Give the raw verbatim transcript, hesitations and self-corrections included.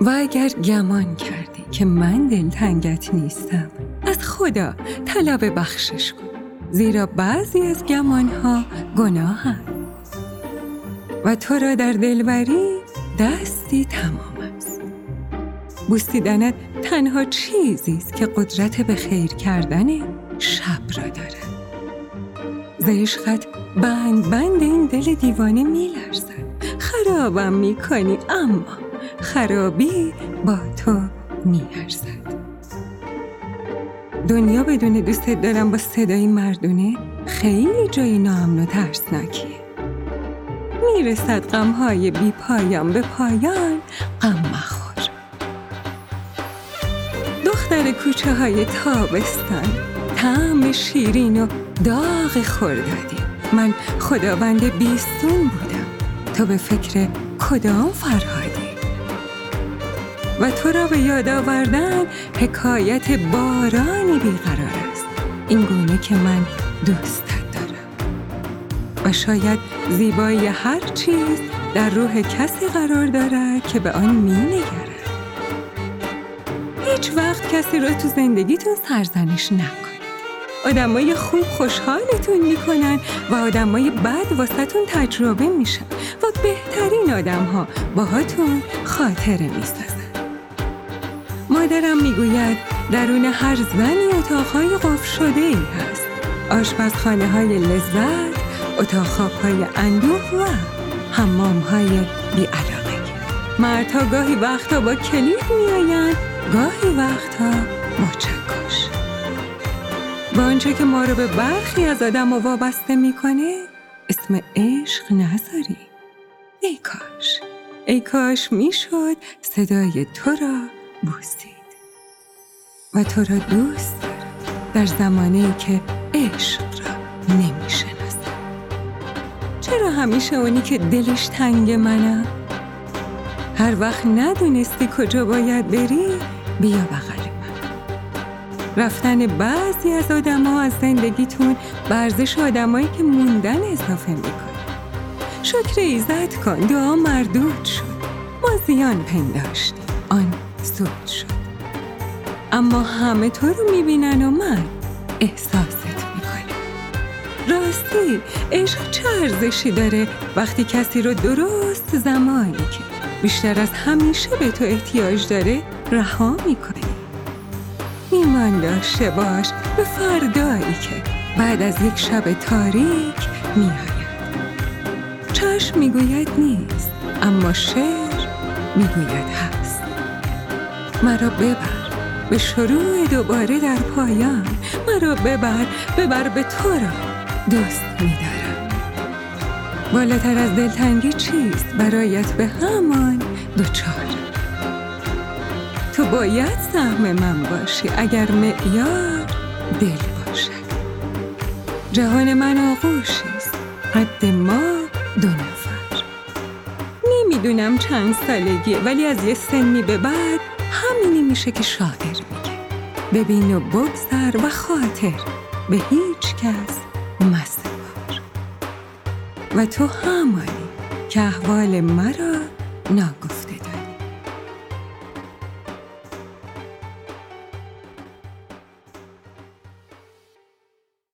و اگر گمان کردی که من دلتنگت نیستم، از خدا طلب بخشش کن، زیرا بعضی از گمانها گناهند و تو را در دلبری دستی تمام است. بوسیدنت تنها چیزی است که قدرت به خیر کردن شب را دارد. ز عشقت بند بند این دل دیوانه می لرزد. خرابم می کنی، اما خرابی با تو می ارزد. دنیا بدون دوستت دارم با صدای مردونه خیلی جای ناامن و ترسناکیه. می رسد غمهای بی پایان به پایان، غم مخور. دختر کوچه های تابستان، طعم شیرین و داغ خردادی. من خداوند بیستون بودم، تو به فکر کدام فرهادی؟ و تو را به یاد آوردن حکایت بارانی بیقرار است، این گونه که من دوستت دارم. و شاید زیبایی هر چیز در روح کسی قرار دارد که به آن می نگرد. هیچ وقت کسی را تو زندگیتون سرزنش نکنید. آدمای خوب خوشحالتون میکنن و آدمای بد واسهتون تجربه میشن و بهترین آدمها باهاتون خاطره میسازن. مادرم میگوید درون هر زنی اتاقهای قفل شده ای هست. آشپزخانه های لذت، اتاق خوابهای اندوه و حمامهای بی‌علاقگی. مردها گاهی وقتا با کلید میآیند، گاهی وقتا با چکش. با آنچه که ما رو به برخی از آدم وابسته میکنه اسم عشق نذاری. ای کاش ای کاش میشد صدای تو را بوسید و تو را دوست دارم در زمانی که عشق را نمیشناسم. چرا همیشه اونی که دلش تنگ منم؟ هر وقت ندونستی کجا باید بری، بیا بغل من. رفتن بعضی از آدم‌ها از زندگیتون به ارزش آدمایی که موندن اضافه میکنه. شکر ایزد کن، دعا مردود شد. ما زیان پنداشتیم، آن سود شد. اما همه تو رو میبینن و من احساست میکنم. راستی عشق چه ارزشی داره وقتی کسی رو درست زمانی که بیشتر از همیشه به تو احتیاج داره رها میکنی. ایمان داشته باش به فردایی که بعد از یک شب تاریک میآید. چشم میگوید نیست، اما شعر میگوید هست. مرا ببر به شروع دوباره در پایان، مرا ببر ببر به تو را دوست می‌دارم. بالاتر از دلتنگی چیست برایت به همان دوچار؟ تو باید سهم من باشی اگر معیار دل باشد. جهان من آغوشیست، قد ما دو نفر. نمیدونم چند سالگیه، ولی از یه سنی به بعد همینی میشه که شاعر میگه. ببین و بگذر و خاطر به هیچ کس مسپار. و تو همانی که احوال مرا ناگفته.